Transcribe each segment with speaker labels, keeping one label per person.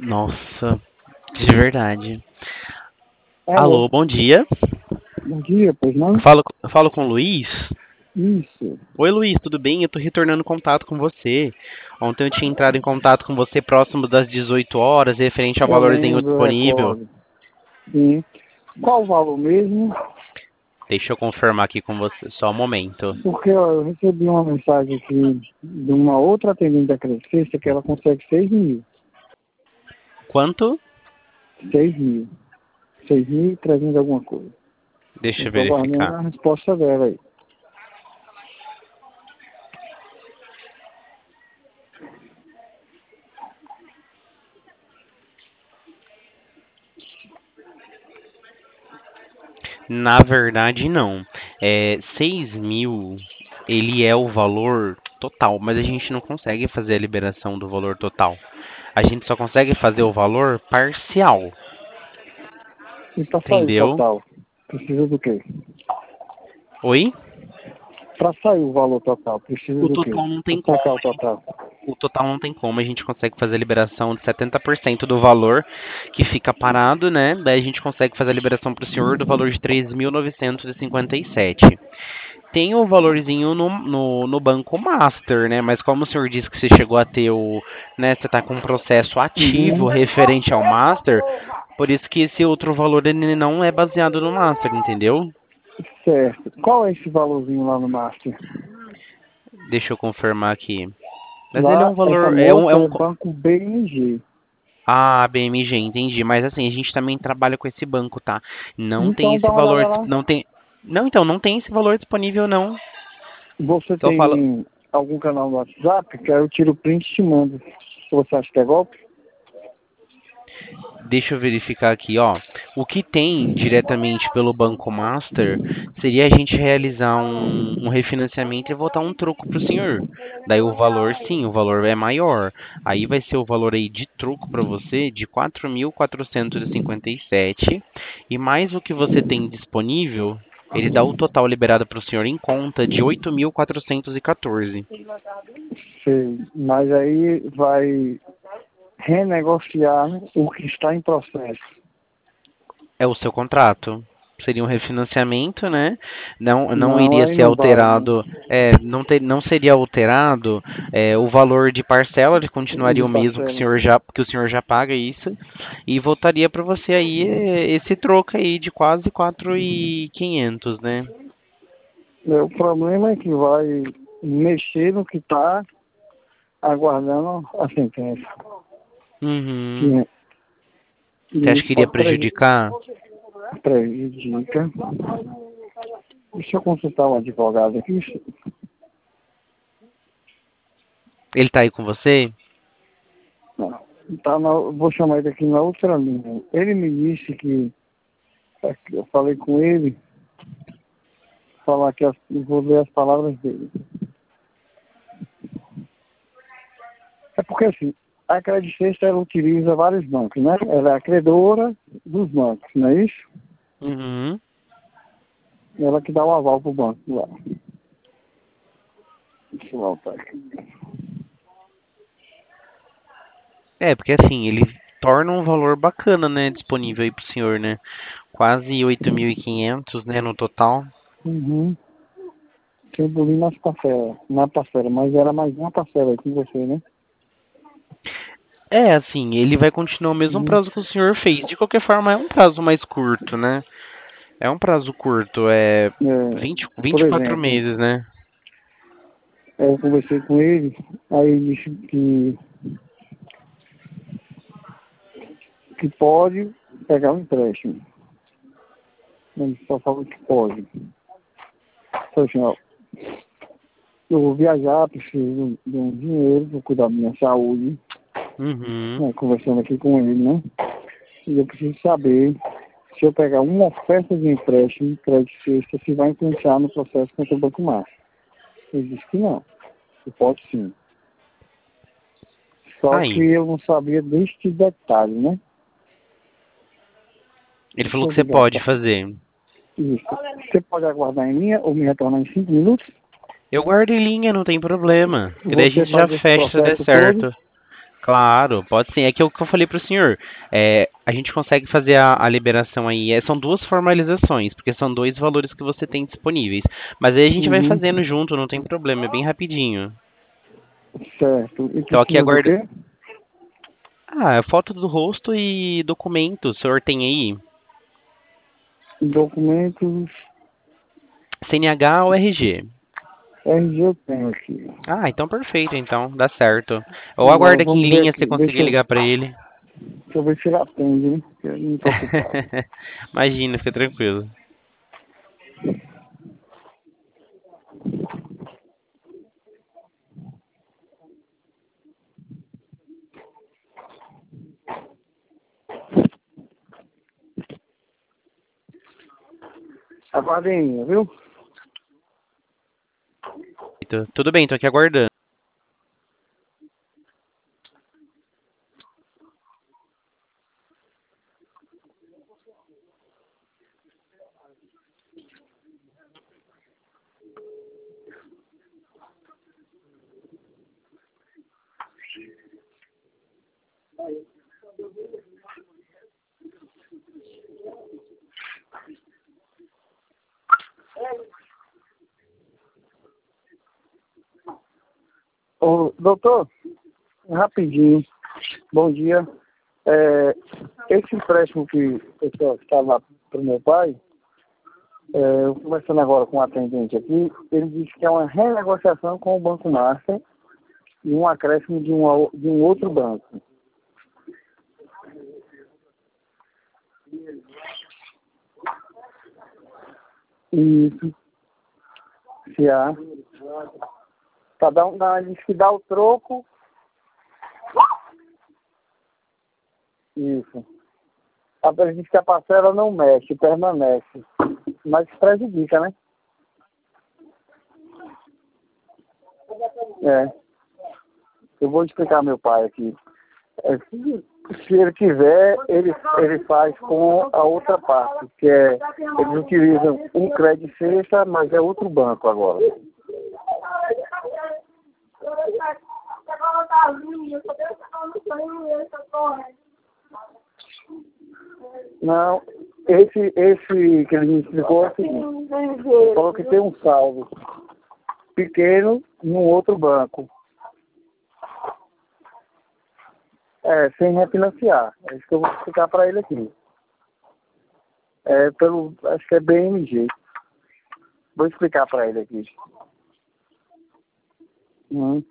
Speaker 1: Nossa, de verdade.
Speaker 2: Alô,
Speaker 1: Alô, bom dia.
Speaker 2: bom dia, pois
Speaker 1: Eu
Speaker 2: não?
Speaker 1: falo com o Luiz.
Speaker 2: Isso,
Speaker 1: Oi, Luiz, tudo bem? Eu tô retornando contato com você. Ontem eu tinha entrado em contato com você próximo das 18 horas, referente ao
Speaker 2: eu
Speaker 1: valorzinho
Speaker 2: lembro, eu
Speaker 1: disponível.
Speaker 2: recordo. Sim. Qual o valor mesmo?
Speaker 1: Deixa eu confirmar aqui com você, só um momento.
Speaker 2: Porque ó, eu recebi uma mensagem aqui de uma outra atendente da Crescência que ela consegue 6 mil.
Speaker 1: Quanto?
Speaker 2: 6 mil. 6.300 alguma coisa. Eu
Speaker 1: Deixa eu
Speaker 2: estou aguardando
Speaker 1: verificar.
Speaker 2: a resposta dela aí.
Speaker 1: Na verdade, não. 6 mil, ele é o valor total, mas a gente não consegue fazer a liberação do valor total. A gente só consegue fazer o valor parcial,
Speaker 2: E para sair o
Speaker 1: entendeu?
Speaker 2: total, precisa do quê?
Speaker 1: Oi?
Speaker 2: Para sair o valor total, precisa
Speaker 1: O
Speaker 2: do quê?
Speaker 1: total não
Speaker 2: Para
Speaker 1: tem como.
Speaker 2: sacar o total.
Speaker 1: O total não tem como. A gente consegue fazer a liberação de 70% do valor que fica parado, né? Daí a gente consegue fazer a liberação para o senhor do valor de 3.957. Tem o valorzinho no Banco Master, né? Mas como o senhor disse que você chegou a ter o, né? Você está com um processo ativo
Speaker 2: Uhum.
Speaker 1: referente ao Master, por isso que esse outro valor ele não é baseado no Master, entendeu?
Speaker 2: Certo. Qual é esse valorzinho lá no Master?
Speaker 1: Deixa eu confirmar aqui. Mas ele é um
Speaker 2: Lá, essa
Speaker 1: valor,
Speaker 2: moça é Banco BMG.
Speaker 1: Ah, BMG, entendi. Mas assim, a gente também trabalha com esse banco, tá? Não tem
Speaker 2: Então dá
Speaker 1: esse
Speaker 2: uma olhada
Speaker 1: valor,
Speaker 2: lá.
Speaker 1: não tem. Não, então, não tem esse valor disponível, não.
Speaker 2: Você
Speaker 1: Só fala.
Speaker 2: tem algum canal no WhatsApp? Que aí eu tiro o print e te mando. Se você acha que é golpe?
Speaker 1: Deixa eu verificar aqui, ó. O que tem diretamente pelo Banco Master seria a gente realizar um refinanciamento e voltar um troco pro senhor. Daí o valor, sim, o valor é maior. Aí vai ser o valor aí de troco para você de 4.457 e mais o que você tem disponível, ele dá o total liberado para o senhor em conta de 8.414.
Speaker 2: Sei. Mas aí vai renegociar o que está em processo.
Speaker 1: É o seu contrato. Seria um refinanciamento, né? Não
Speaker 2: Não,
Speaker 1: iria
Speaker 2: aí
Speaker 1: ser
Speaker 2: não vale, não.
Speaker 1: alterado, não seria alterado o valor de parcela, ele continuaria
Speaker 2: De
Speaker 1: o mesmo
Speaker 2: parcela.
Speaker 1: que o senhor já paga isso, e voltaria para você aí esse troco aí de quase 4.500, né?
Speaker 2: O problema é que vai mexer no que está aguardando a sentença.
Speaker 1: Uhum.
Speaker 2: Que,
Speaker 1: Você
Speaker 2: e
Speaker 1: acha
Speaker 2: isso
Speaker 1: que iria
Speaker 2: pode
Speaker 1: prejudicar?
Speaker 2: prejudicar. Deixa eu consultar um advogado aqui.
Speaker 1: Ele tá aí com você?
Speaker 2: Não, tá vou chamar ele aqui na outra linha. Ele me disse que eu falei com ele, falar que vou ler as palavras dele. É porque assim, a Credit Suisse ela utiliza vários bancos, né? Ela é a credora dos bancos, não é isso?
Speaker 1: Uhum.
Speaker 2: Ela que dá o aval pro banco lá. Deixa eu voltar aqui.
Speaker 1: Porque assim, ele torna um valor bacana, né, disponível aí pro senhor, né? Quase 8.500, né, no total.
Speaker 2: Uhum. Eu boli na parcela, mas era mais uma parcela aí com você, né?
Speaker 1: Assim, ele vai continuar o mesmo
Speaker 2: Uhum.
Speaker 1: prazo que o senhor fez. De qualquer forma, é um prazo mais curto, né? É um prazo curto,
Speaker 2: Por
Speaker 1: 24
Speaker 2: exemplo,
Speaker 1: meses, né?
Speaker 2: eu conversei com ele, aí ele disse que pode pegar um empréstimo. Ele só falou que pode. Falei assim, ó, eu vou viajar, preciso de um dinheiro para cuidar da minha saúde,
Speaker 1: Uhum.
Speaker 2: né, conversando aqui com ele, né? E eu preciso saber se eu pegar uma oferta de empréstimo, crédito sexta, se vai influenciar no processo contra o Banco Mar. Ele disse que não, que pode sim. Só que
Speaker 1: Aí,
Speaker 2: eu não sabia deste detalhe, né?
Speaker 1: ele
Speaker 2: Deixa
Speaker 1: falou
Speaker 2: eu
Speaker 1: que você
Speaker 2: ligar
Speaker 1: pode
Speaker 2: para
Speaker 1: fazer.
Speaker 2: isso. Você pode aguardar em linha ou me retornar em 5 minutos?
Speaker 1: Eu guardo em linha, não tem problema. Que daí a
Speaker 2: Você
Speaker 1: gente já
Speaker 2: faz esse
Speaker 1: fecha se der
Speaker 2: processo todo?
Speaker 1: certo. Claro, pode ser. É que o que eu falei para o senhor. A gente consegue fazer a liberação aí. São duas formalizações, porque são dois valores que você tem disponíveis. Mas aí a gente vai
Speaker 2: Uhum.
Speaker 1: fazendo junto, não tem problema, é bem rapidinho.
Speaker 2: Certo. E
Speaker 1: Então aqui
Speaker 2: precisa do
Speaker 1: aguarda.
Speaker 2: quê?
Speaker 1: Ah, é foto do rosto e documento. O senhor tem aí?
Speaker 2: Documentos.
Speaker 1: CNH ou RG?
Speaker 2: RG eu tenho aqui.
Speaker 1: Ah, então perfeito, então dá certo. Ou
Speaker 2: Agora
Speaker 1: aguarda aqui em
Speaker 2: vamos ver
Speaker 1: linha se você
Speaker 2: aqui.
Speaker 1: conseguir ligar para ele.
Speaker 2: Deixa eu ver se ele atende, hein? Porque ele não tá ocupado.
Speaker 1: Imagina, fica tranquilo.
Speaker 2: Aguardem, viu?
Speaker 1: Tudo bem, tô aqui aguardando.
Speaker 2: Ô, doutor, rapidinho. Bom dia. É, esse empréstimo que o pessoal estava para o meu pai, eu conversando agora com o atendente aqui, ele disse que é uma renegociação com o Banco Master e um acréscimo de um outro banco. Isso, se há. Ele disse que dá o troco. Isso. Ele disse que a parcela não mexe, permanece. Mas prejudica, né? É. Eu vou explicar ao meu pai aqui. Se ele quiser, ele faz com a outra parte, que é, eles utilizam um crédito cesta, mas é outro banco agora. Não, esse que ele me explicou é o seguinte, ele falou que tem um saldo pequeno num outro banco. Sem refinanciar. É isso que eu vou explicar para ele aqui. Acho que é BMG. Vou explicar para ele aqui. Uhum.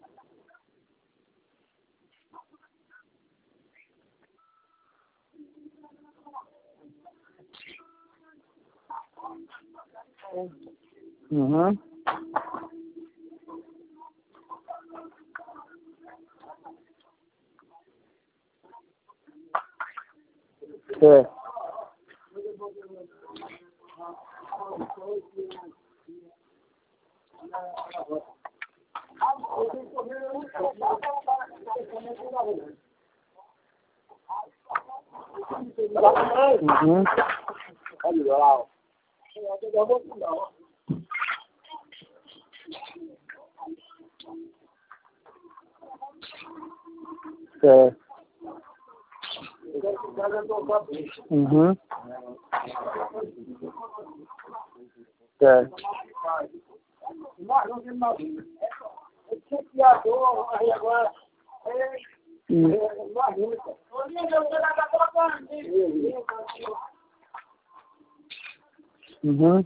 Speaker 2: Uhum. É. Uhum. É. Uhum. É. Uhum.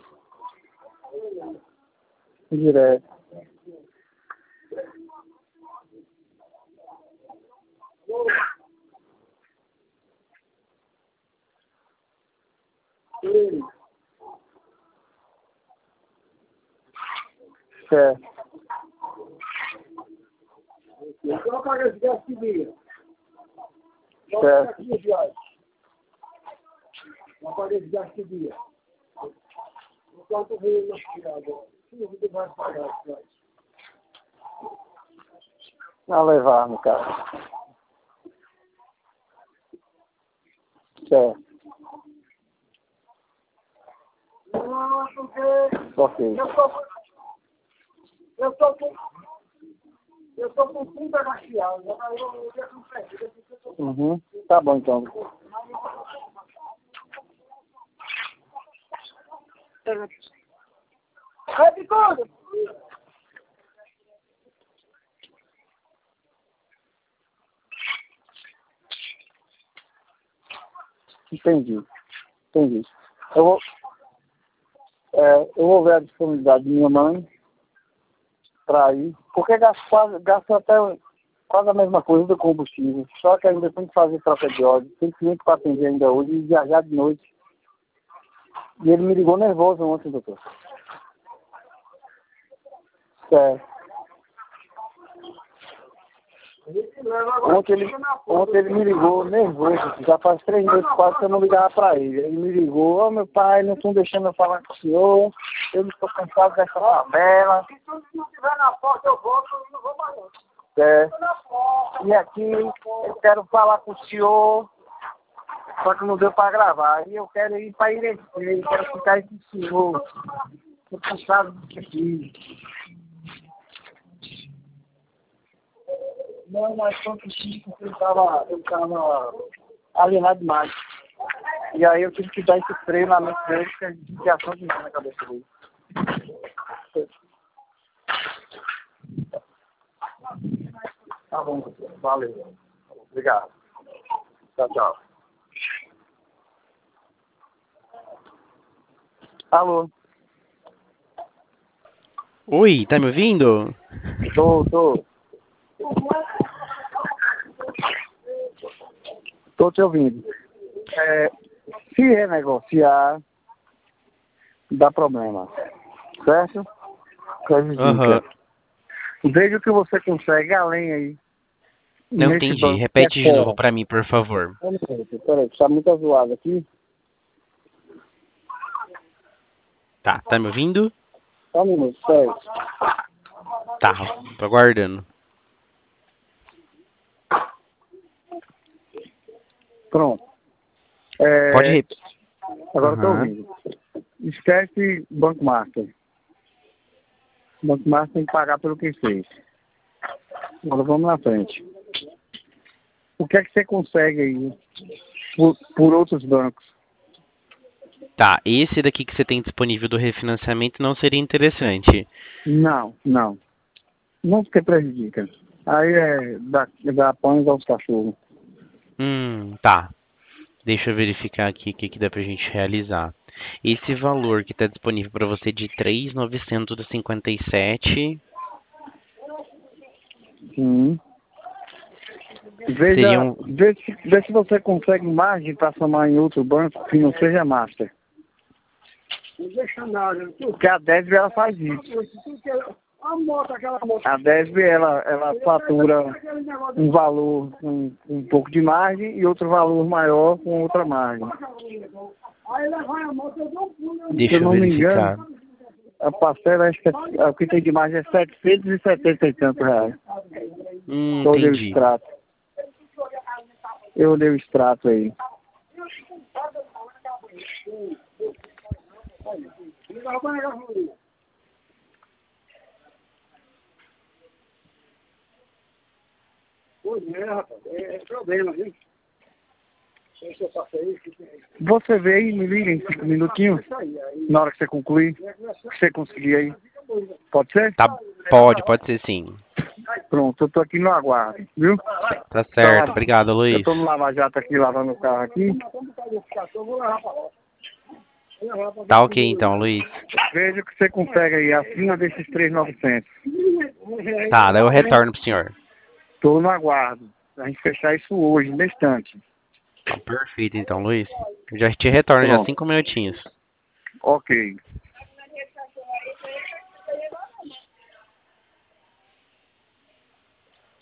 Speaker 2: Direto. Certo. Certo. Não levar no carro. Certo. Ok. Uhum. Tá bom, então. Entendi. Entendi. Eu vou, eu vou ver a disponibilidade de minha mãe para ir, porque gasta até quase a mesma coisa do combustível, só que ainda tem que fazer troca de óleo, tem cliente para atender ainda hoje e viajar de noite. E ele me ligou nervoso ontem, doutor. É. Ontem ele me ligou nervoso, já faz 3 meses quase que eu não ligava para ele. Ele me ligou, ô meu pai, não estão deixando eu falar com o senhor, eu não estou cansado dessa tabela. Se não estiver na porta eu volto, eu não vou mais não. É. E aqui eu quero falar com o senhor, só que não deu para gravar. E eu quero ir para Irecê, quero ficar aí com o senhor. Estou cansado disso aqui. Não, mas quando eu estava alienado demais. E aí eu tive que dar esse treinamento dele, que é desviação de mim na cabeça dele. Tá bom, valeu. Obrigado. Tchau, tchau. Alô?
Speaker 1: Oi, tá me ouvindo?
Speaker 2: Tô. Tô te ouvindo. Se renegociar, dá problema. Certo?
Speaker 1: Aham.
Speaker 2: Veja o que você consegue além aí.
Speaker 1: Não
Speaker 2: Nesse
Speaker 1: entendi.
Speaker 2: banco que é
Speaker 1: Repete de novo
Speaker 2: fora.
Speaker 1: pra mim, por favor.
Speaker 2: Peraí, tá muito zoado aqui.
Speaker 1: Tá me ouvindo?
Speaker 2: Só um minuto, sério.
Speaker 1: Tá, tô aguardando.
Speaker 2: Pronto.
Speaker 1: Pode repetir.
Speaker 2: Agora eu tô ouvindo. Esquece Banco Master. Banco Master tem que pagar pelo que fez. Agora vamos na frente. O que é que você consegue aí por outros bancos?
Speaker 1: Tá, esse daqui que você tem disponível do refinanciamento não seria interessante.
Speaker 2: Não. Não porque prejudica. Aí dá pães aos cachorros.
Speaker 1: Tá. Deixa eu verificar aqui o que dá pra gente realizar. Esse valor que está disponível para você de 3.957
Speaker 2: Sim.
Speaker 1: seria um...
Speaker 2: Vê se você consegue margem para somar em outro banco que não seja Master. Não deixa nada. Porque a Desb ela faz isso. A Desb ela fatura um valor com um pouco de margem e outro valor maior com outra margem.
Speaker 1: Deixa eu verificar.
Speaker 2: A parcela, acho que o que tem de margem é 770 e tantos reais.
Speaker 1: Entendi.
Speaker 2: Eu olhei o extrato aí. Pois é, rapaz, é problema, viu? Você vê aí, me liga em 5 minutinhos, na hora que você concluir, que você conseguir aí. Pode ser?
Speaker 1: Tá, pode ser sim.
Speaker 2: Pronto, eu tô aqui no aguardo, viu?
Speaker 1: Tá certo, obrigado,
Speaker 2: Eu
Speaker 1: Luiz.
Speaker 2: tô no Lava Jato aqui, lavando o carro aqui.
Speaker 1: Tá ok então, Luiz.
Speaker 2: Veja o que você consegue aí, acima desses 3.900.
Speaker 1: Tá, daí eu retorno pro senhor.
Speaker 2: Tô no aguardo. A gente fechar isso hoje, no instante.
Speaker 1: Perfeito então, Luiz. Eu já te retorno, já
Speaker 2: Pronto.
Speaker 1: 5 minutinhos.
Speaker 2: Ok.